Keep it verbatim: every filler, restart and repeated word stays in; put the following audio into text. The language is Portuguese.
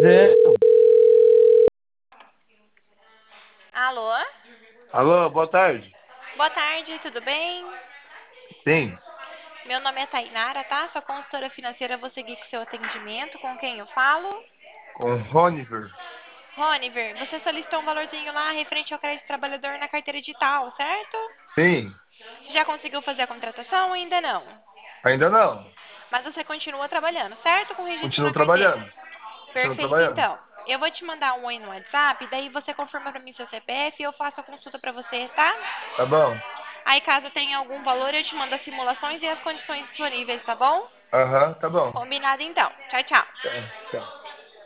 é. Alô? Alô, boa tarde. Boa tarde, tudo bem? Sim, Meu nome é Tainara, tá? Sou consultora financeira, vou seguir com seu atendimento. Com quem eu falo? com Roniver. Roniver, você solicitou um valorzinho lá referente ao crédito trabalhador na carteira digital, certo? Sim, Você já conseguiu fazer a contratação ou ainda não? ainda não. Mas você continua trabalhando, certo? Com registro Continuo na carteira. trabalhando. Continuo Perfeito, trabalhando. então. Eu vou te mandar um oi no WhatsApp, daí você confirma pra mim seu C P F e eu faço a consulta pra você, tá? Tá bom? Aí, caso tenha algum valor, eu te mando as simulações e as condições disponíveis, tá bom? Aham, tá bom. Combinado então. Tchau, tchau. Tá, tchau.